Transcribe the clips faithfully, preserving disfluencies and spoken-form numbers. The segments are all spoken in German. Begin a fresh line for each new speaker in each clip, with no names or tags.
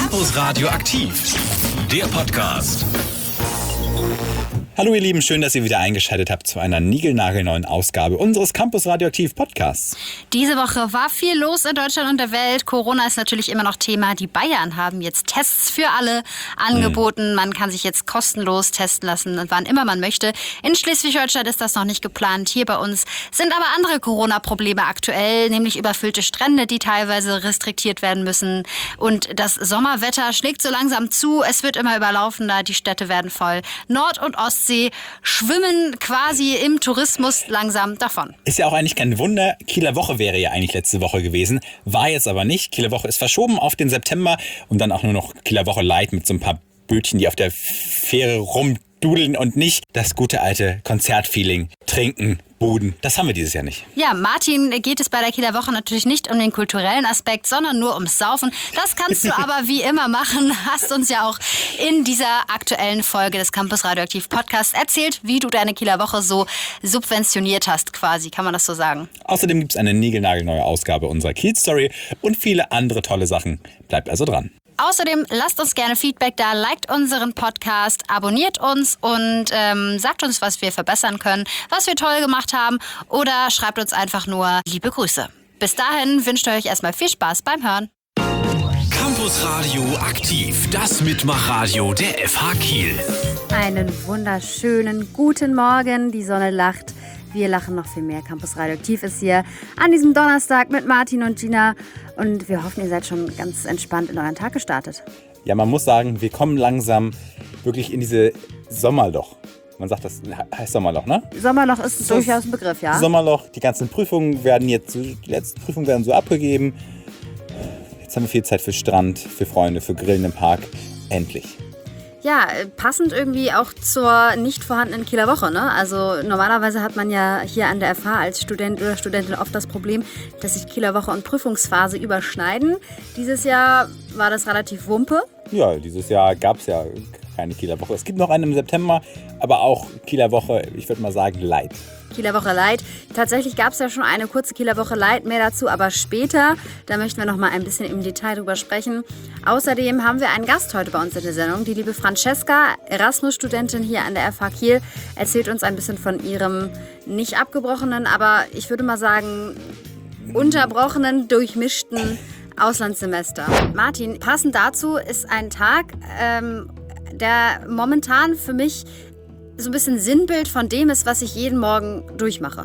Campus Radio aktiv, der Podcast.
Hallo ihr Lieben, schön, dass ihr wieder eingeschaltet habt zu einer niegelnagelneuen Ausgabe unseres Campus Radioaktiv Podcasts.
Diese Woche war viel los in Deutschland und der Welt. Corona ist natürlich immer noch Thema. Die Bayern haben jetzt Tests für alle angeboten. Mhm. Man kann sich jetzt kostenlos testen lassen, wann immer man möchte. In Schleswig-Holstein ist das noch nicht geplant. Hier bei uns sind aber andere Corona-Probleme aktuell, nämlich überfüllte Strände, die teilweise restriktiert werden müssen. Und das Sommerwetter schlägt so langsam zu. Es wird immer überlaufender, die Städte werden voll. Nord- und Ostsee schwimmen quasi im Tourismus langsam davon.
Ist ja auch eigentlich kein Wunder. Kieler Woche wäre ja eigentlich letzte Woche gewesen. War jetzt aber nicht. Kieler Woche ist verschoben auf den September und dann auch nur noch Kieler Woche Light mit so ein paar Bötchen, die auf der Fähre rumdudeln und nicht das gute alte Konzertfeeling. Trinken, Buden. Das haben wir dieses Jahr nicht.
Ja, Martin, geht es bei der Kieler Woche natürlich nicht um den kulturellen Aspekt, sondern nur ums Saufen. Das kannst du aber wie immer machen. Hast uns ja auch in dieser aktuellen Folge des Campus Radioaktiv Podcasts erzählt, wie du deine Kieler Woche so subventioniert hast quasi. Kann man das so sagen?
Außerdem gibt es eine niegelnagelneue Ausgabe unserer Kiez-Story und viele andere tolle Sachen. Bleibt also dran.
Außerdem lasst uns gerne Feedback da, liked unseren Podcast, abonniert uns und ähm, sagt uns, was wir verbessern können, was wir toll gemacht haben oder schreibt uns einfach nur liebe Grüße. Bis dahin wünscht ihr euch erstmal viel Spaß beim Hören.
Campus Radio aktiv, das Mitmachradio der F H Kiel.
Einen wunderschönen guten Morgen, die Sonne lacht. Wir lachen noch viel mehr. Campus Radioaktiv ist hier an diesem Donnerstag mit Martin und Gina. Und wir hoffen, ihr seid schon ganz entspannt in euren Tag gestartet.
Ja, man muss sagen, wir kommen langsam wirklich in diese Sommerloch. Man sagt, das heißt Sommerloch, ne?
Sommerloch ist so durchaus ein Begriff, ja.
Sommerloch, die ganzen Prüfungen werden jetzt, die letzten Prüfungen werden so abgegeben. Jetzt haben wir viel Zeit für Strand, für Freunde, für Grillen im Park. Endlich.
Ja, passend irgendwie auch zur nicht vorhandenen Kieler Woche, ne? Also normalerweise hat man ja hier an der F H als Student oder Studentin oft das Problem, dass sich Kieler Woche und Prüfungsphase überschneiden. Dieses Jahr war das relativ wumpe.
Ja, dieses Jahr gab es ja keine Kieler Woche. Es gibt noch eine im September, aber auch Kieler Woche, ich würde mal sagen, light.
Kieler Woche Light. Tatsächlich gab es ja schon eine kurze Kieler Woche Light, mehr dazu aber später. Da möchten wir noch mal ein bisschen im Detail drüber sprechen. Außerdem haben wir einen Gast heute bei uns in der Sendung. Die liebe Francesca, Erasmus-Studentin hier an der F H Kiel, erzählt uns ein bisschen von ihrem nicht abgebrochenen, aber ich würde mal sagen unterbrochenen, durchmischten Auslandssemester. Martin, passend dazu ist ein Tag, ähm, der momentan für mich so ein bisschen Sinnbild von dem ist, was ich jeden Morgen durchmache.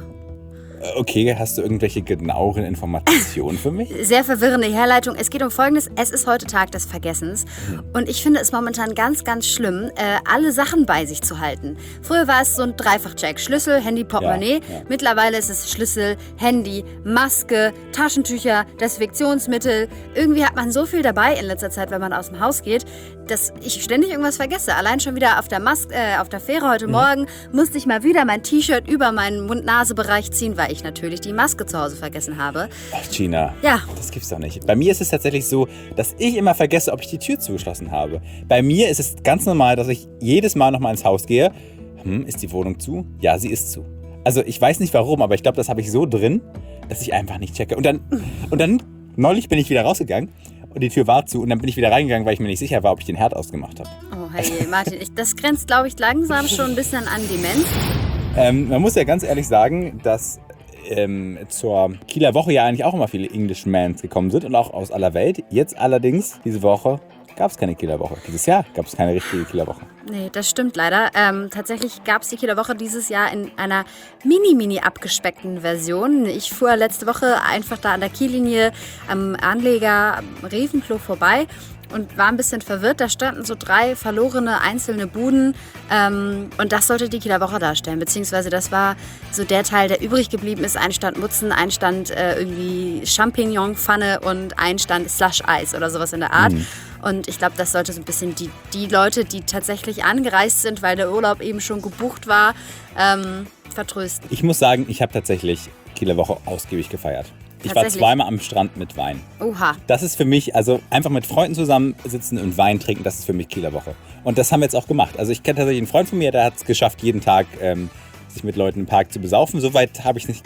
Okay, hast du irgendwelche genaueren Informationen für mich?
Sehr verwirrende Herleitung. Es geht um Folgendes. Es ist heute Tag des Vergessens. Und ich finde es momentan ganz, ganz schlimm, äh, alle Sachen bei sich zu halten. Früher war es so ein Dreifach-Check. Schlüssel, Handy, Portemonnaie. Ja, ja. Mittlerweile ist es Schlüssel, Handy, Maske, Taschentücher, Desinfektionsmittel. Irgendwie hat man so viel dabei in letzter Zeit, wenn man aus dem Haus geht, dass ich ständig irgendwas vergesse. Allein schon wieder auf der, Mas- äh, auf der Fähre heute mhm. Morgen musste ich mal wieder mein T-Shirt über meinen Mund-Nase-Bereich ziehen, weil ich natürlich die Maske zu Hause vergessen habe.
Ach, Gina.
Ja.
Das gibt's doch nicht. Bei mir ist es tatsächlich so, dass ich immer vergesse, ob ich die Tür zugeschlossen habe. Bei mir ist es ganz normal, dass ich jedes Mal noch mal ins Haus gehe. Hm, ist die Wohnung zu? Ja, sie ist zu. Also ich weiß nicht warum, aber ich glaube, das habe ich so drin, dass ich einfach nicht checke. Und dann, und dann neulich bin ich wieder rausgegangen und die Tür war zu und dann bin ich wieder reingegangen, weil ich mir nicht sicher war, ob ich den Herd ausgemacht habe.
Oh, hey, Martin, ich, das grenzt, glaube ich, langsam schon ein bisschen an Demenz.
Ähm, man muss ja ganz ehrlich sagen, dass ähm, zur Kieler Woche ja eigentlich auch immer viele Englishmen gekommen sind und auch aus aller Welt. Jetzt allerdings, diese Woche, gab es keine Kieler Woche. Dieses Jahr gab es keine richtige Kieler Woche.
Nee, das stimmt leider. Ähm, tatsächlich gab es die Kieler Woche dieses Jahr in einer mini-mini abgespeckten Version. Ich fuhr letzte Woche einfach da an der Kiellinie am Anleger am Revenklo vorbei und war ein bisschen verwirrt. Da standen so drei verlorene einzelne Buden ähm, und das sollte die Kieler Woche darstellen. Beziehungsweise das war so der Teil, der übrig geblieben ist. Ein stand Mutzen, ein stand äh, irgendwie Champignon-Pfanne und ein stand Slush-Eis oder sowas in der Art. Mhm. Und ich glaube, das sollte so ein bisschen die, die Leute, die tatsächlich angereist sind, weil der Urlaub eben schon gebucht war, ähm, vertrösten.
Ich muss sagen, ich habe tatsächlich Kieler Woche ausgiebig gefeiert. Ich war zweimal am Strand mit Wein.
Oha.
Das ist für mich, also einfach mit Freunden zusammensitzen und Wein trinken, das ist für mich Kieler Woche. Und das haben wir jetzt auch gemacht. Also ich kenne tatsächlich einen Freund von mir, der hat es geschafft, jeden Tag ähm, sich mit Leuten im Park zu besaufen. Soweit habe ich nicht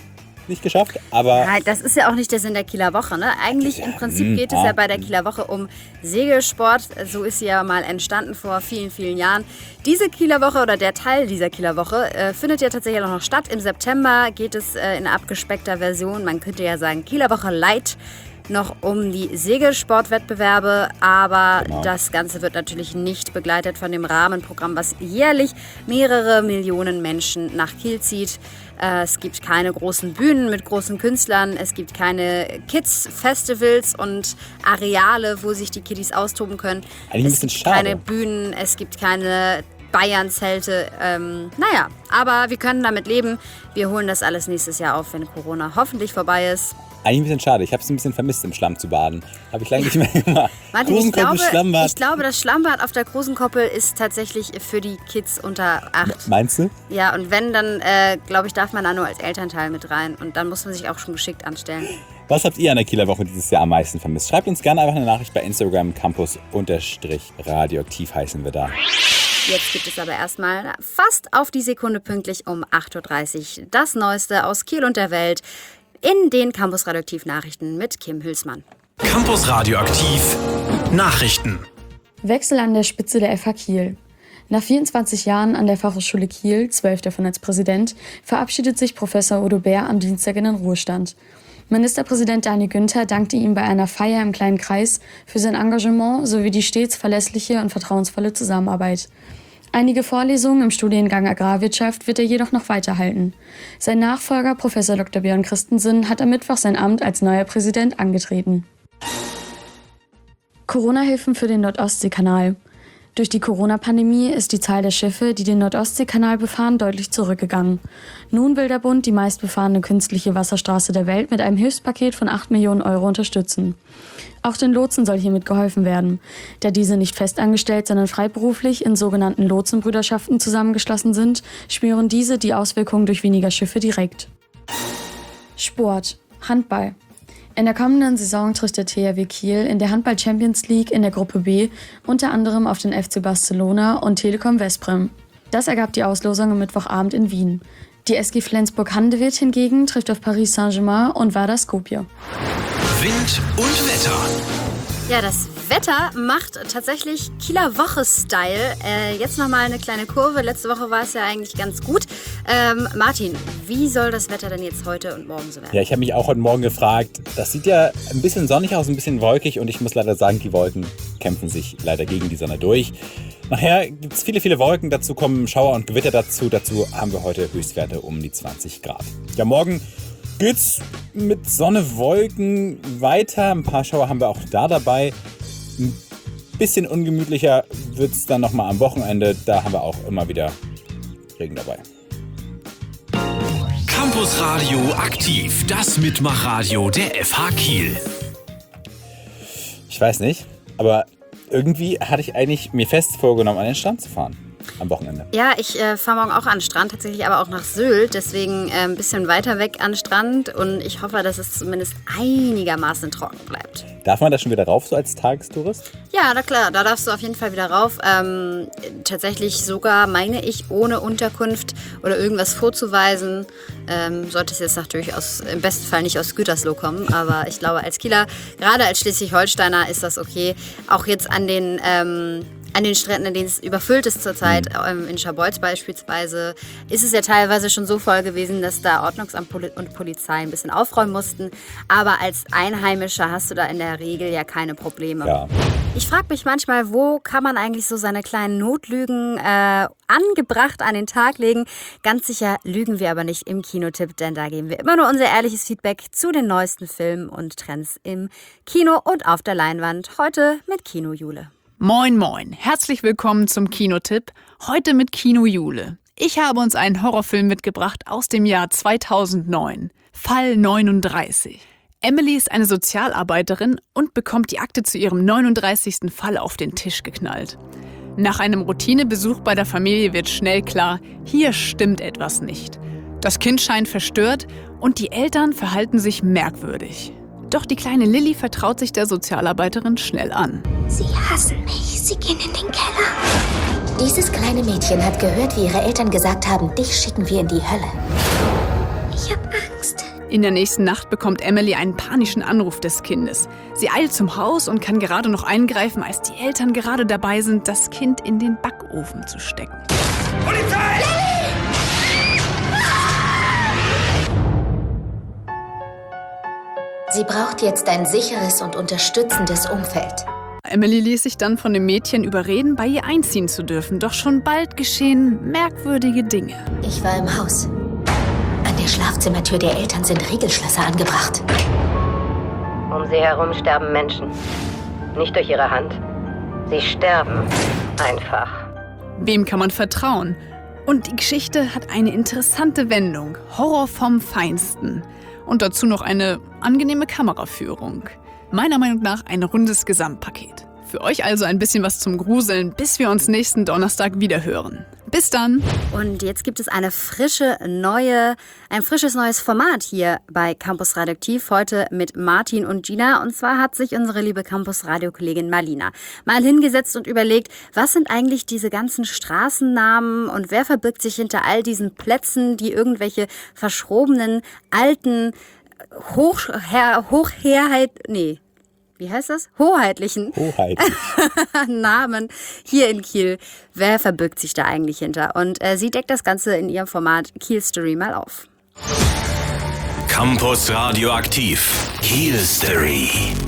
nicht geschafft, aber...
Ja, das ist ja auch nicht der Sinn der Kieler Woche, ne? Eigentlich im Prinzip geht es ja bei der Kieler Woche um Segelsport. So ist sie ja mal entstanden vor vielen, vielen Jahren. Diese Kieler Woche oder der Teil dieser Kieler Woche äh, findet ja tatsächlich auch noch statt. Im September geht es äh, in abgespeckter Version, man könnte ja sagen Kieler Woche Light, noch um die Segelsportwettbewerbe, aber genau. Das Ganze wird natürlich nicht begleitet von dem Rahmenprogramm, was jährlich mehrere Millionen Menschen nach Kiel zieht. Äh, es gibt keine großen Bühnen mit großen Künstlern, es gibt keine Kids-Festivals und Areale, wo sich die Kiddies austoben können.
Eigentlich ein
es
bisschen
gibt
schade.
keine Bühnen, es gibt keine Bayern-Zelte. Ähm, naja, aber wir können damit leben. Wir holen das alles nächstes Jahr auf, wenn Corona hoffentlich vorbei ist.
Eigentlich ein bisschen schade. Ich habe es ein bisschen vermisst, im Schlamm zu baden. Habe ich lange nicht mehr gemacht.
Martin, ich glaube, ich glaube, das Schlammbad auf der Großenkoppel ist tatsächlich für die Kids unter acht.
Meinst du?
Ja, und wenn, dann äh, glaube ich, darf man da nur als Elternteil mit rein. Und dann muss man sich auch schon geschickt anstellen.
Was habt ihr an der Kieler Woche dieses Jahr am meisten vermisst? Schreibt uns gerne einfach eine Nachricht bei Instagram, campus-radioaktiv heißen wir da.
Jetzt gibt es aber erstmal fast auf die Sekunde pünktlich um acht Uhr dreißig das Neueste aus Kiel und der Welt in den Campus Radioaktiv Nachrichten mit Kim Hülsmann.
Campus Radioaktiv Nachrichten.
Wechsel an der Spitze der F H Kiel. Nach vierundzwanzig Jahren an der Fachhochschule Kiel, zwölf davon als Präsident, verabschiedet sich Professor Udo Bär am Dienstag in den Ruhestand. Ministerpräsident Daniel Günther dankte ihm bei einer Feier im kleinen Kreis für sein Engagement sowie die stets verlässliche und vertrauensvolle Zusammenarbeit. Einige Vorlesungen im Studiengang Agrarwirtschaft wird er jedoch noch weiterhalten. Sein Nachfolger, Professor Doktor Björn Christensen, hat am Mittwoch sein Amt als neuer Präsident angetreten. Corona-Hilfen für den Nordostseekanal. Durch die Corona-Pandemie ist die Zahl der Schiffe, die den Nordostseekanal befahren, deutlich zurückgegangen. Nun will der Bund die meistbefahrene künstliche Wasserstraße der Welt mit einem Hilfspaket von acht Millionen Euro unterstützen. Auch den Lotsen soll hiermit geholfen werden. Da diese nicht festangestellt, sondern freiberuflich in sogenannten Lotsenbrüderschaften zusammengeschlossen sind, spüren diese die Auswirkungen durch weniger Schiffe direkt. Sport. Handball. In der kommenden Saison trifft der T H W Kiel in der Handball Champions League in der Gruppe B unter anderem auf den F C Barcelona und Telekom Westbrem. Das ergab die Auslosung am Mittwochabend in Wien. Die S G Flensburg-Handewitt hingegen trifft auf Paris Saint-Germain und Vardar Skopje.
Wind und Wetter.
Ja, das Wetter macht tatsächlich Kieler Woche-Style. Äh, jetzt nochmal eine kleine Kurve. Letzte Woche war es ja eigentlich ganz gut. Ähm, Martin, wie soll das Wetter denn jetzt heute und morgen so werden?
Ja, ich habe mich auch heute Morgen gefragt. Das sieht ja ein bisschen sonnig aus, ein bisschen wolkig. Und ich muss leider sagen, die Wolken kämpfen sich leider gegen die Sonne durch. Nachher gibt es viele, viele Wolken. Dazu kommen Schauer und Gewitter dazu. Dazu haben wir heute Höchstwerte um die zwanzig Grad. Ja, morgen geht's mit Sonne, Wolken weiter. Ein paar Schauer haben wir auch da dabei. Ein bisschen ungemütlicher wird es dann nochmal am Wochenende. Da haben wir auch immer wieder Regen dabei.
Campus Radio aktiv, das Mitmachradio der F H Kiel.
Ich weiß nicht, aber irgendwie hatte ich eigentlich mir fest vorgenommen, an den Strand zu fahren. Am Wochenende.
Ja, ich äh, fahre morgen auch an den Strand, tatsächlich aber auch nach Sylt, deswegen äh, ein bisschen weiter weg an den Strand und ich hoffe, dass es zumindest einigermaßen trocken bleibt.
Darf man da schon wieder rauf, so als Tagestourist?
Ja, na klar, da darfst du auf jeden Fall wieder rauf. Ähm, tatsächlich sogar, meine ich, ohne Unterkunft oder irgendwas vorzuweisen. Ähm, sollte es jetzt natürlich aus, im besten Fall nicht aus Gütersloh kommen, aber ich glaube, als Kieler, gerade als Schleswig-Holsteiner ist das okay. Auch jetzt an den... Ähm, An den Stränden, in denen es überfüllt ist zurzeit, mhm. in Scharbeutz beispielsweise, ist es ja teilweise schon so voll gewesen, dass da Ordnungsamt und Polizei ein bisschen aufräumen mussten. Aber als Einheimischer hast du da in der Regel ja keine Probleme.
Ja.
Ich frage mich manchmal, wo kann man eigentlich so seine kleinen Notlügen äh, angebracht an den Tag legen? Ganz sicher lügen wir aber nicht im Kinotipp, denn da geben wir immer nur unser ehrliches Feedback zu den neuesten Filmen und Trends im Kino und auf der Leinwand. Heute mit Kino Jule.
Moin moin, herzlich willkommen zum Kinotipp, heute mit Kino Jule. Ich habe uns einen Horrorfilm mitgebracht aus dem Jahr zweitausendneun, Fall neununddreißig. Emily ist eine Sozialarbeiterin und bekommt die Akte zu ihrem neununddreißigsten Fall auf den Tisch geknallt. Nach einem Routinebesuch bei der Familie wird schnell klar, hier stimmt etwas nicht. Das Kind scheint verstört und die Eltern verhalten sich merkwürdig. Doch die kleine Lilly vertraut sich der Sozialarbeiterin schnell an.
Sie hassen mich. Sie gehen in den Keller. Dieses kleine Mädchen hat gehört, wie ihre Eltern gesagt haben, dich schicken wir in die Hölle. Ich hab Angst.
In der nächsten Nacht bekommt Emily einen panischen Anruf des Kindes. Sie eilt zum Haus und kann gerade noch eingreifen, als die Eltern gerade dabei sind, das Kind in den Backofen zu stecken.
Polizei!
Sie braucht jetzt ein sicheres und unterstützendes Umfeld.
Emily ließ sich dann von dem Mädchen überreden, bei ihr einziehen zu dürfen. Doch schon bald geschehen merkwürdige Dinge.
Ich war im Haus. An der Schlafzimmertür der Eltern sind Riegelschlösser angebracht.
Um sie herum sterben Menschen. Nicht durch ihre Hand. Sie sterben einfach.
Wem kann man vertrauen? Und die Geschichte hat eine interessante Wendung. Horror vom Feinsten. Und dazu noch eine angenehme Kameraführung. Meiner Meinung nach ein rundes Gesamtpaket. Für euch also ein bisschen was zum Gruseln, bis wir uns nächsten Donnerstag wieder hören. Bis dann!
Und jetzt gibt es eine frische neue, ein frisches neues Format hier bei Campus Radioaktiv, heute mit Martin und Gina. Und zwar hat sich unsere liebe Campus-Radio-Kollegin Marlina mal hingesetzt und überlegt, was sind eigentlich diese ganzen Straßennamen und wer verbirgt sich hinter all diesen Plätzen, die irgendwelche verschrobenen, alten, hoch, her, hochherheit, nee, wie heißt das? Hoheitlichen
Hoheitlich.
Namen hier in Kiel. Wer verbirgt sich da eigentlich hinter? Und äh, sie deckt das Ganze in ihrem Format Kiel Story mal auf.
Campus Radioaktiv. Kiel Story.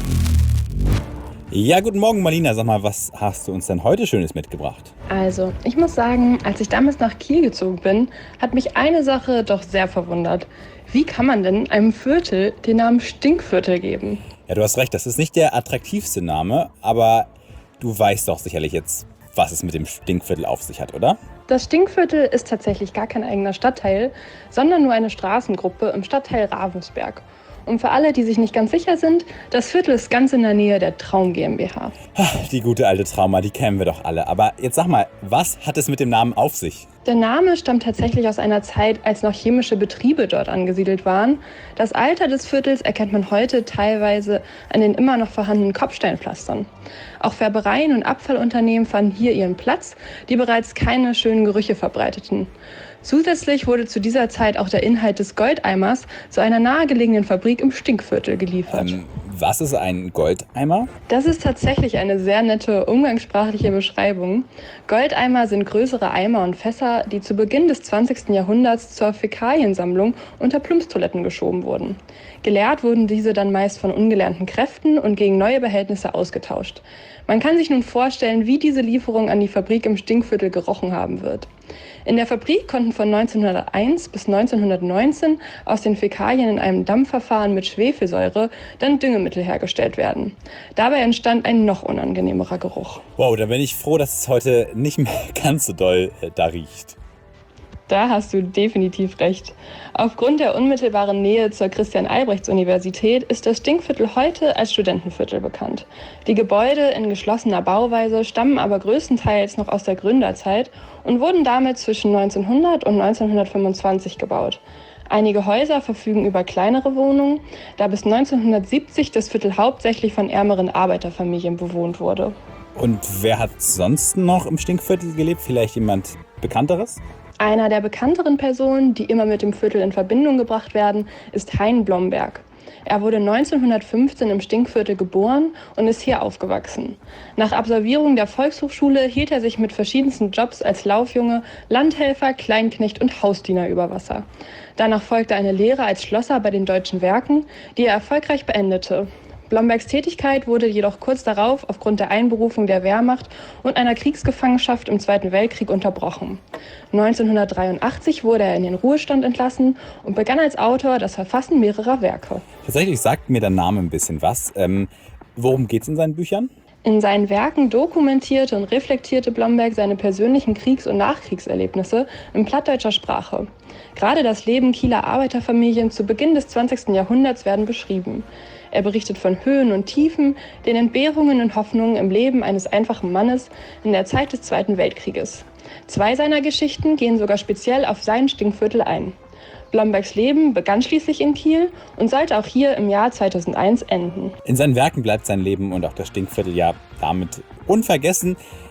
Ja, guten Morgen, Marlina. Sag mal, was hast du uns denn heute Schönes mitgebracht?
Also, ich muss sagen, als ich damals nach Kiel gezogen bin, hat mich eine Sache doch sehr verwundert. Wie kann man denn einem Viertel den Namen Stinkviertel geben?
Ja, du hast recht, das ist nicht der attraktivste Name, aber du weißt doch sicherlich jetzt, was es mit dem Stinkviertel auf sich hat, oder?
Das Stinkviertel ist tatsächlich gar kein eigener Stadtteil, sondern nur eine Straßengruppe im Stadtteil Ravensberg. Und für alle, die sich nicht ganz sicher sind, das Viertel ist ganz in der Nähe der Traum GmbH.
Die gute alte Trauma, die kennen wir doch alle. Aber jetzt sag mal, was hat es mit dem Namen auf sich?
Der Name stammt tatsächlich aus einer Zeit, als noch chemische Betriebe dort angesiedelt waren. Das Alter des Viertels erkennt man heute teilweise an den immer noch vorhandenen Kopfsteinpflastern. Auch Färbereien und Abfallunternehmen fanden hier ihren Platz, die bereits keine schönen Gerüche verbreiteten. Zusätzlich wurde zu dieser Zeit auch der Inhalt des Goldeimers zu einer nahegelegenen Fabrik im Stinkviertel geliefert.
Ähm, was ist ein Goldeimer?
Das ist tatsächlich eine sehr nette umgangssprachliche Beschreibung. Goldeimer sind größere Eimer und Fässer, die zu Beginn des zwanzigsten Jahrhunderts zur Fäkaliensammlung unter Plumpstoiletten geschoben wurden. Geleert wurden diese dann meist von ungelernten Kräften und gegen neue Behältnisse ausgetauscht. Man kann sich nun vorstellen, wie diese Lieferung an die Fabrik im Stinkviertel gerochen haben wird. In der Fabrik konnten von neunzehnhunderteins bis neunzehnhundertneunzehn aus den Fäkalien in einem Dampfverfahren mit Schwefelsäure dann Düngemittel hergestellt werden. Dabei entstand ein noch unangenehmerer Geruch.
Wow, da bin ich froh, dass es heute nicht mehr ganz so doll äh, da riecht.
Da hast du definitiv recht. Aufgrund der unmittelbaren Nähe zur Christian-Albrechts-Universität ist das Stinkviertel heute als Studentenviertel bekannt. Die Gebäude in geschlossener Bauweise stammen aber größtenteils noch aus der Gründerzeit und wurden damit zwischen neunzehnhundert und neunzehnhundertfünfundzwanzig gebaut. Einige Häuser verfügen über kleinere Wohnungen, da bis neunzehnhundertsiebzig das Viertel hauptsächlich von ärmeren Arbeiterfamilien bewohnt wurde.
Und wer hat sonst noch im Stinkviertel gelebt? Vielleicht jemand Bekannteres?
Einer der bekannteren Personen, die immer mit dem Viertel in Verbindung gebracht werden, ist Hein Blomberg. Er wurde neunzehnhundertfünfzehn im Stinkviertel geboren und ist hier aufgewachsen. Nach Absolvierung der Volkshochschule hielt er sich mit verschiedensten Jobs als Laufjunge, Landhelfer, Kleinknecht und Hausdiener über Wasser. Danach folgte eine Lehre als Schlosser bei den Deutschen Werken, die er erfolgreich beendete. Blombergs Tätigkeit wurde jedoch kurz darauf aufgrund der Einberufung der Wehrmacht und einer Kriegsgefangenschaft im Zweiten Weltkrieg unterbrochen. neunzehnhundertdreiundachtzig wurde er in den Ruhestand entlassen und begann als Autor das Verfassen mehrerer Werke.
Tatsächlich sagt mir der Name ein bisschen was. Ähm, worum geht es in seinen Büchern?
In seinen Werken dokumentierte und reflektierte Blomberg seine persönlichen Kriegs- und Nachkriegserlebnisse in plattdeutscher Sprache. Gerade das Leben Kieler Arbeiterfamilien zu Beginn des zwanzigsten Jahrhunderts werden beschrieben. Er berichtet von Höhen und Tiefen, den Entbehrungen und Hoffnungen im Leben eines einfachen Mannes in der Zeit des Zweiten Weltkrieges. Zwei seiner Geschichten gehen sogar speziell auf sein Stinkviertel ein. Blombergs Leben begann schließlich in Kiel und sollte auch hier im Jahr zweitausendeins enden.
In seinen Werken bleibt sein Leben und auch das Stinkviertel ja damit unvergessen.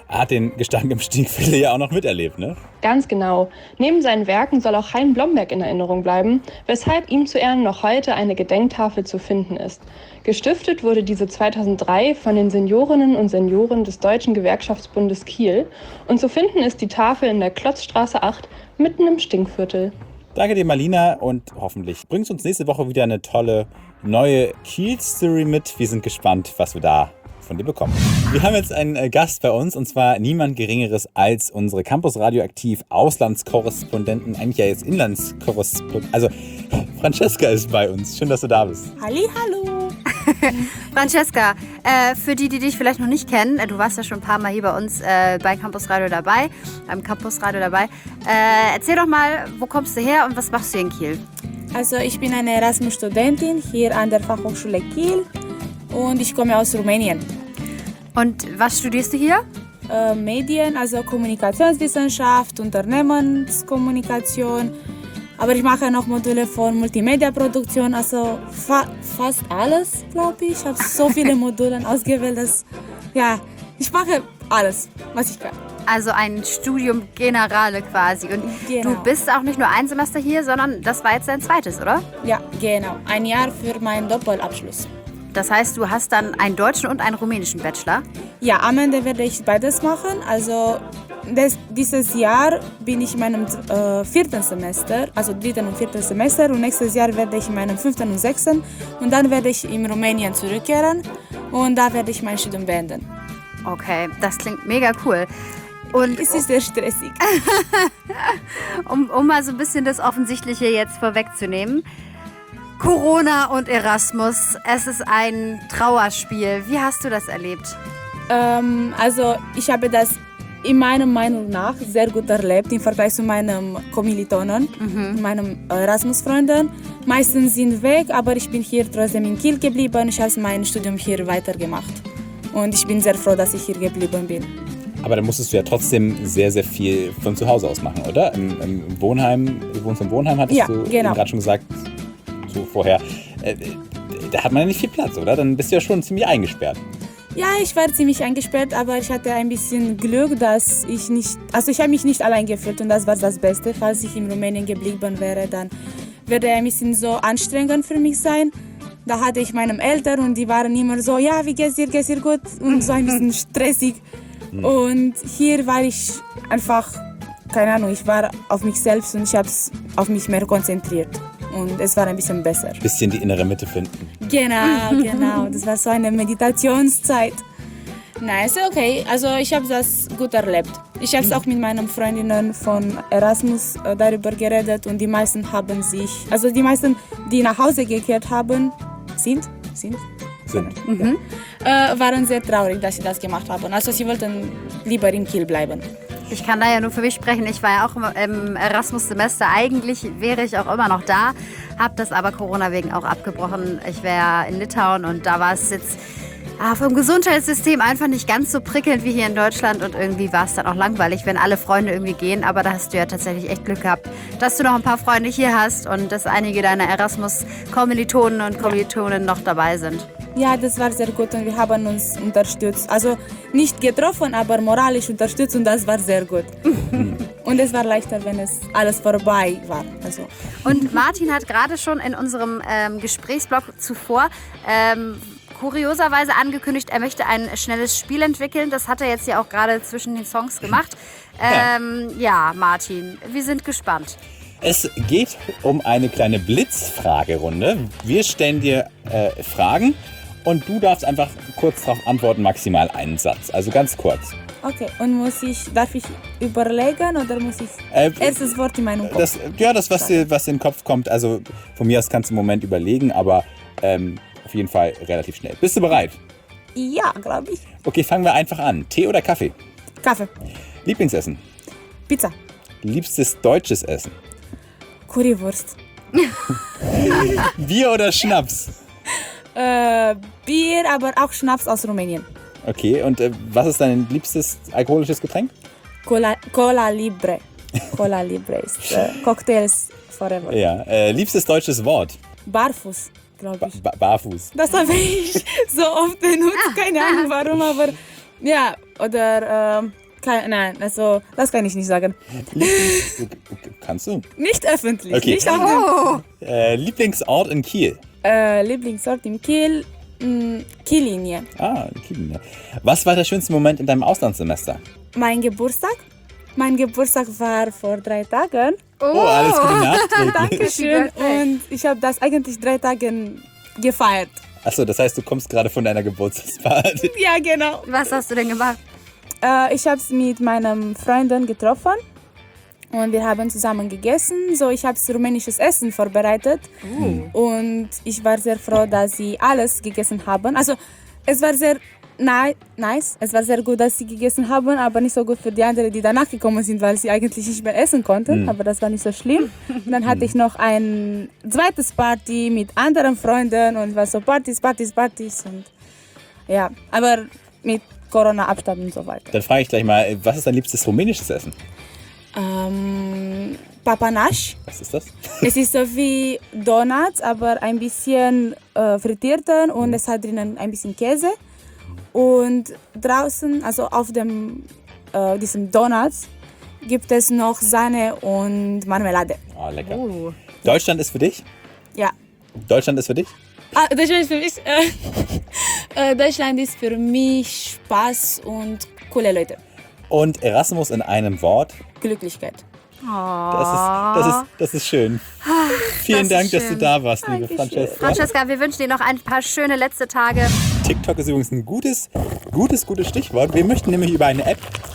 hat den Gestank im Stinkviertel ja auch noch miterlebt, ne?
Ganz genau. Neben seinen Werken soll auch Hein Blomberg in Erinnerung bleiben, weshalb ihm zu Ehren noch heute eine Gedenktafel zu finden ist. Gestiftet wurde diese zweitausenddrei von den Seniorinnen und Senioren des Deutschen Gewerkschaftsbundes Kiel. Und zu finden ist die Tafel in der Klotzstraße acht, mitten im Stinkviertel.
Danke dir, Marlina, und hoffentlich bringst du uns nächste Woche wieder eine tolle neue Kiel-Story mit. Wir sind gespannt, was wir da von dir bekommen. Wir haben jetzt einen äh, Gast bei uns, und zwar niemand Geringeres als unsere Campus Radioaktiv Auslandskorrespondenten, eigentlich ja jetzt Inlandskorrespondenten. Also Francesca ist bei uns. Schön, dass du da bist.
Halli, hallo.
Francesca, äh, für die, die dich vielleicht noch nicht kennen, äh, du warst ja schon ein paar Mal hier bei uns äh, bei Campus Radio dabei, beim Campus Radio dabei. Äh, erzähl doch mal, wo kommst du her und was machst du hier in Kiel?
Also ich bin eine Erasmus-Studentin hier an der Fachhochschule Kiel und ich komme aus Rumänien.
Und was studierst du hier?
Äh, Medien, also Kommunikationswissenschaft, Unternehmenskommunikation. Aber ich mache noch Module von Multimedia-Produktion, also fa- fast alles, glaube ich. Ich habe so viele Module ausgewählt, dass, ja, ich mache alles, was ich kann.
Also ein Studium Generale quasi. Und
genau.
Du bist auch nicht nur ein Semester hier, sondern das war jetzt dein zweites, oder?
Ja, genau. Ein Jahr für meinen Doppelabschluss.
Das heißt, du hast dann einen deutschen und einen rumänischen Bachelor?
Ja, am Ende werde ich beides machen. Also das, dieses Jahr bin ich in meinem äh, vierten Semester, also dritten und vierten Semester. Und nächstes Jahr werde ich in meinem fünften und sechsten. Und dann werde ich in Rumänien zurückkehren und da werde ich mein Studium beenden.
Okay, das klingt mega cool. Und
es ist sehr stressig.
um, um mal so ein bisschen das Offensichtliche jetzt vorwegzunehmen. Corona und Erasmus, es ist ein Trauerspiel. Wie hast du das erlebt?
Ähm, also ich habe das in meiner Meinung nach sehr gut erlebt im Vergleich zu meinen Kommilitonen, mhm. meinen Erasmus-Freunden. Meistens sind weg, aber ich bin hier trotzdem in Kiel geblieben. Ich habe mein Studium hier weitergemacht. Und ich bin sehr froh, dass ich hier geblieben bin.
Aber dann musstest du ja trotzdem sehr, sehr viel von zu Hause aus machen, oder? Im, im Wohnheim, du wohnst im Wohnheim, hattest
ja,
du
genau.
gerade schon gesagt, so vorher. Äh, da hat man ja nicht viel Platz, oder? Dann bist du ja schon ziemlich eingesperrt.
Ja, ich war ziemlich eingesperrt, aber ich hatte ein bisschen Glück, dass ich nicht, also ich habe mich nicht allein gefühlt und das war das Beste. Falls ich in Rumänien geblieben wäre, dann würde es ein bisschen so anstrengend für mich sein. Da hatte ich meine Eltern und die waren immer so, ja, wie geht's dir, geht's dir gut? Und so ein bisschen stressig. Und hier war ich einfach, keine Ahnung, ich war auf mich selbst und ich habe auf mich mehr konzentriert. Und es war ein bisschen besser.
Bisschen die innere Mitte finden.
Genau, genau. Das war so eine Meditationszeit. Nein, ist okay. Also ich habe das gut erlebt. Ich habe es auch mit meinen Freundinnen von Erasmus äh, darüber geredet und die meisten haben sich, also die meisten, die nach Hause gekehrt haben, sind, sind,
sind.
Mhm. Ja, äh, waren sehr traurig, dass sie das gemacht haben. Also sie wollten lieber in Kiel bleiben.
Ich kann da ja nur für mich sprechen. Ich war ja auch im Erasmus-Semester. Eigentlich wäre ich auch immer noch da, habe das aber Corona wegen auch abgebrochen. Ich wäre in Litauen und da war es jetzt ah, vom Gesundheitssystem einfach nicht ganz so prickelnd wie hier in Deutschland und irgendwie war es dann auch langweilig, wenn alle Freunde irgendwie gehen. Aber da hast du ja tatsächlich echt Glück gehabt, dass du noch ein paar Freunde hier hast und dass einige deiner Erasmus-Kommilitonen und Kommilitonen noch dabei sind.
Ja, das war sehr gut und wir haben uns unterstützt. Also nicht getroffen, aber moralisch unterstützt und das war sehr gut. Und es war leichter, wenn es alles vorbei war. Also.
Und Martin hat gerade schon in unserem ähm, Gesprächsblock zuvor ähm, kurioserweise angekündigt, er möchte ein schnelles Spiel entwickeln. Das hat er jetzt ja auch gerade zwischen den Songs gemacht. Ähm, ja. ja, Martin, wir sind gespannt.
Es geht um eine kleine Blitzfragerunde. Wir stellen dir äh, Fragen und du darfst einfach kurz darauf antworten, maximal einen Satz. Also ganz kurz.
Okay, und muss ich, darf ich überlegen oder muss ich äh, erstes Wort in meinem Kopf?
Das, ja, das, was dir, was in den Kopf kommt. Also von mir aus kannst du im Moment überlegen, aber ähm, auf jeden Fall relativ schnell. Bist du bereit?
Ja, glaube ich.
Okay, fangen wir einfach an. Tee oder Kaffee?
Kaffee.
Lieblingsessen?
Pizza.
Liebstes deutsches Essen?
Currywurst.
Bier oder Schnaps?
Äh, Bier, aber auch Schnaps aus Rumänien.
Okay, und äh, was ist dein liebstes alkoholisches Getränk?
Cola, Cola Libre. Cola Libre ist äh, Cocktails forever.
Ja, äh, liebstes deutsches Wort?
Barfuß, glaube ich.
Ba- barfuß.
Das habe ich so oft benutzt, keine Ahnung warum, aber ja, oder, äh, kein, nein, also das kann ich nicht sagen.
Kannst du?
Nicht öffentlich,
Okay.
nicht auf dem,
Äh, Lieblingsort in Kiel?
äh, Lieblingsort in Kiel, mh, Kiellinie.
Ah, Kiel. Ja. Was war der schönste Moment in deinem Auslandssemester?
Mein Geburtstag. Mein Geburtstag war vor drei Tagen.
Oh, alles Gute nachträglich.
Dankeschön. Und ich habe das eigentlich drei Tage gefeiert.
Achso, das heißt, du kommst gerade von deiner Geburtstagsparty.
Ja, genau.
Was hast du denn gemacht?
Äh, ich habe es mit meinen Freunden getroffen und wir haben zusammen gegessen. So, ich habe rumänisches Essen vorbereitet
Uh.
und ich war sehr froh, dass sie alles gegessen haben. Also es war sehr ni- nice, es war sehr gut, dass sie gegessen haben, aber nicht so gut für die anderen, die danach gekommen sind, weil sie eigentlich nicht mehr essen konnten.
Mhm.
Aber das war nicht so schlimm. Und dann hatte ich noch ein zweites Party mit anderen Freunden und war so Partys, Partys, Partys und ja, aber mit Corona-Abstand und so weiter.
Dann frage ich gleich mal, was ist dein liebstes rumänisches Essen?
Ähm, Papanasch.
Was ist das?
Es ist so wie Donuts, aber ein bisschen äh, frittierten und es hat drinnen ein bisschen Käse. Und draußen, also auf dem, äh, diesem Donuts, gibt es noch Sahne und Marmelade.
Oh, lecker.
Uh.
Deutschland ist für dich?
Ja.
Deutschland ist für dich?
Ah, Deutschland ist für mich. Äh, äh, Deutschland ist für mich Spaß und coole Leute.
Und Erasmus in einem Wort?
Glücklichkeit.
Das ist, das ist, das ist schön. Vielen
ist
Dank, dass du
schön.
da warst, liebe
Dankeschön.
Francesca.
Francesca, wir wünschen dir noch ein paar schöne letzte Tage.
TikTok ist übrigens ein gutes, gutes, gutes Stichwort. Wir möchten nämlich über eine App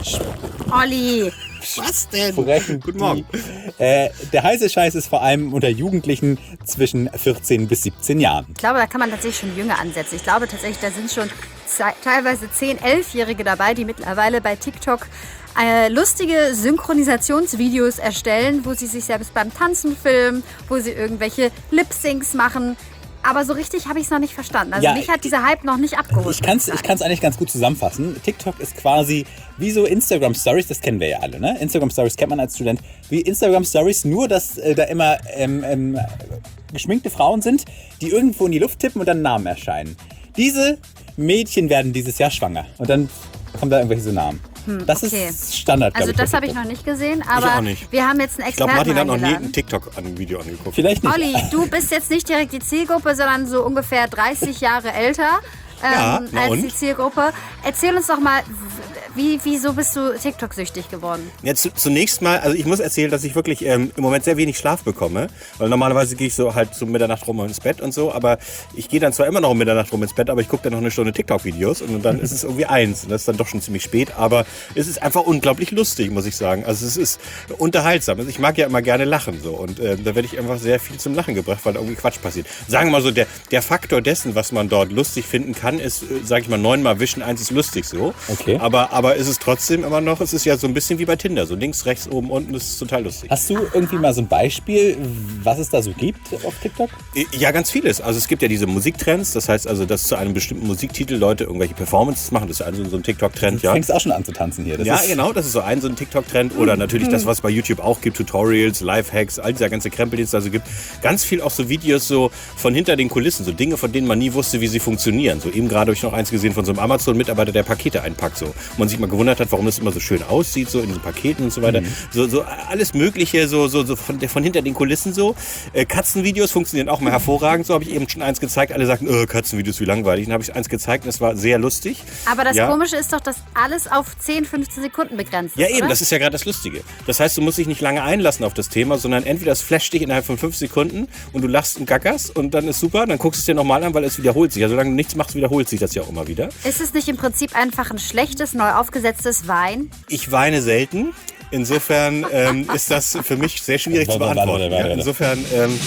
Olli.
Was denn?
sprechen.
Guten Morgen.
Die, äh, der heiße Scheiß ist vor allem unter Jugendlichen zwischen vierzehn bis siebzehn Jahren.
Ich glaube, da kann man tatsächlich schon jünger ansetzen. Ich glaube tatsächlich, da sind schon ze- teilweise zehn-, elfjährige dabei, die mittlerweile bei TikTok äh, lustige Synchronisationsvideos erstellen, wo sie sich selbst beim Tanzen filmen, wo sie irgendwelche Lip-Syncs machen. Aber so richtig habe ich es noch nicht verstanden. Also
Ja,
mich hat dieser Hype noch nicht abgeholt.
Ich kann es ich kann's eigentlich ganz gut zusammenfassen. TikTok ist quasi wie so Instagram Stories, das kennen wir ja alle, ne? Instagram Stories kennt man als Student. Wie Instagram Stories, nur dass äh, da immer ähm, ähm, geschminkte Frauen sind, die irgendwo in die Luft tippen und dann Namen erscheinen. Diese Mädchen werden dieses Jahr schwanger und dann kommen da irgendwelche so Namen. Das
okay.
ist Standard, glaube
Also
ich.
das
bei
habe ich
TikTok.
noch nicht gesehen, aber
auch nicht.
wir haben jetzt einen
Ich glaube,
Experten
Martin hat noch nie
eingeladen.
ein TikTok-Video angeguckt.
Vielleicht nicht.
Olli, du bist jetzt nicht direkt die Zielgruppe, sondern so ungefähr dreißig Jahre älter ähm,
Ja, na
als
und?
die Zielgruppe. Erzähl uns doch mal, wie, wieso bist du TikTok-süchtig geworden?
Ja, zu, zunächst mal, also ich muss erzählen, dass ich wirklich ähm, im Moment sehr wenig Schlaf bekomme. Weil normalerweise gehe ich so halt so Mitternacht rum ins Bett und so. Aber ich gehe dann zwar immer noch um Mitternacht rum ins Bett, aber ich gucke dann noch eine Stunde TikTok-Videos und dann ist es irgendwie eins. Und das ist dann doch schon ziemlich spät. Aber es ist einfach unglaublich lustig, muss ich sagen. Also es ist unterhaltsam. Also ich mag ja immer gerne lachen so. Und äh, da werde ich einfach sehr viel zum Lachen gebracht, weil da irgendwie Quatsch passiert. Sagen wir mal so, der, der Faktor dessen, was man dort lustig finden kann, ist, äh, sag ich mal, neunmal wischen, eins ist lustig so.
Okay.
Aber, aber ist es trotzdem immer noch, es ist ja so ein bisschen wie bei Tinder. So links, rechts, oben, unten, das ist total lustig.
Hast du irgendwie mal so ein Beispiel, was es da so gibt auf TikTok?
Ja, ganz vieles. Also es gibt ja diese Musiktrends. Das heißt also, dass zu einem bestimmten Musiktitel Leute irgendwelche Performances machen. Das ist also so ein TikTok-Trend,
Du
ja.
fängst auch schon an zu tanzen hier. Das
Ja,
ist,
genau, das ist so ein so ein TikTok-Trend. Oder natürlich das, was es bei YouTube auch gibt, Tutorials, Lifehacks, all dieser ganze Krempel, den es also gibt. Ganz viel auch so Videos so von hinter den Kulissen, so Dinge, von denen man nie wusste, wie sie funktionieren. So eben gerade habe ich noch eins gesehen von so einem Amazon-Mitarbeiter, der Pakete einpackt. So. Und man sich mal gewundert hat, warum das immer so schön aussieht, so in diesen Paketen und so weiter.
Mhm.
So, so alles Mögliche, so, so, so von, von hinter den Kulissen so. Äh, Katzenvideos funktionieren auch mal hervorragend. So habe ich eben schon eins gezeigt. Alle sagten, oh, Katzenvideos, wie langweilig. Dann habe ich eins gezeigt und es war sehr lustig.
Aber das
ja.
Komische ist doch, dass alles auf zehn, fünfzehn Sekunden begrenzt ist,
Ja, eben,
oder?
das ist ja gerade das Lustige. Das heißt, du musst dich nicht lange einlassen auf das Thema, sondern entweder es flasht dich innerhalb von fünf Sekunden und du lachst und gackerst und dann ist super, dann guckst du es dir nochmal an, weil es wiederholt sich. Ja, solange du nichts machst, wiederholt sich das ja auch immer wieder.
Ist es nicht im Prinzip einfach ein schlechtes, neu aufgesetztes Wein?
Ich weine selten. Insofern ähm, ist das für mich sehr schwierig zu
Warte, warte,
beantworten.
warte, warte.
Ja, insofern... Ähm,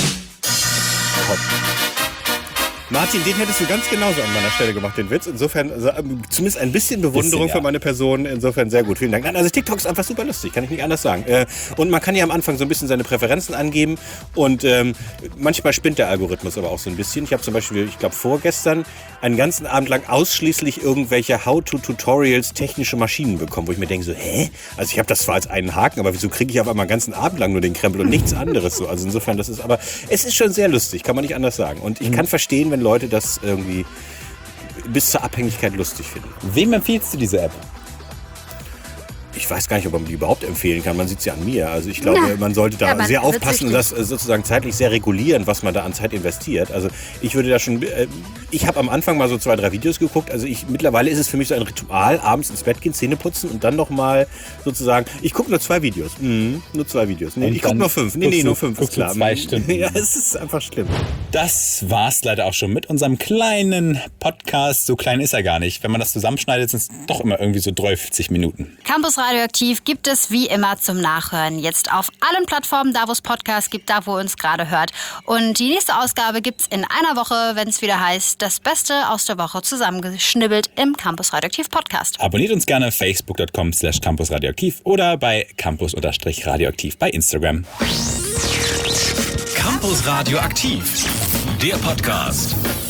hopp. Martin, den hättest du ganz genauso an meiner Stelle gemacht, den Witz. Insofern, also, ähm, zumindest ein bisschen Bewunderung
Bisschen, ja.
für meine Person. Insofern sehr gut. Vielen Dank. Nein, also TikTok ist einfach super lustig, kann ich nicht anders sagen. Äh, und man kann ja am Anfang so ein bisschen seine Präferenzen angeben. Und ähm, manchmal spinnt der Algorithmus aber auch so ein bisschen. Ich habe zum Beispiel, ich glaube vorgestern, einen ganzen Abend lang ausschließlich irgendwelche How-to-Tutorials technische Maschinen bekommen, wo ich mir denke so, hä? Also ich habe das zwar als einen Haken, aber wieso kriege ich auf einmal einen ganzen Abend lang nur den Krempel und nichts anderes so? Also insofern, das ist aber, es ist schon sehr lustig, kann man nicht anders sagen. Und ich kann verstehen, wenn Leute das irgendwie bis zur Abhängigkeit lustig finden.
Wem empfiehlst du diese App?
Ich weiß gar nicht, ob man die überhaupt empfehlen kann. Man sieht es ja an mir. Also ich glaube,
Ja.
man sollte da
Ja, man
sehr
wird
aufpassen und das äh, sozusagen zeitlich sehr regulieren, was man da an Zeit investiert. Also ich würde da schon, äh, ich habe am Anfang mal so zwei, drei Videos geguckt. Also ich mittlerweile ist es für mich so ein Ritual, abends ins Bett gehen, Zähne putzen und dann nochmal sozusagen, ich gucke nur zwei Videos. Mhm, nur zwei Videos. Nee,
Und
ich gucke
dann
nur fünf. Nee, nee,
guckst
nur
du-
fünf, ist
guckst du
klar.
zwei Stunden.
Ja, es ist einfach schlimm.
Das war's leider auch schon mit unserem kleinen Podcast. So klein ist er gar nicht. Wenn man das zusammenschneidet, sind es doch immer irgendwie so dreißig Minuten.
Campus Radioaktiv gibt es wie immer zum Nachhören. Jetzt auf allen Plattformen, da wo es Podcasts gibt, da wo ihr uns gerade hört. Und die nächste Ausgabe gibt's in einer Woche, wenn es wieder heißt, das Beste aus der Woche zusammengeschnibbelt im Campus Radioaktiv Podcast.
Abonniert uns gerne facebook.com slash campusradioaktiv oder bei campus-radioaktiv bei Instagram.
Campus Radioaktiv, der Podcast.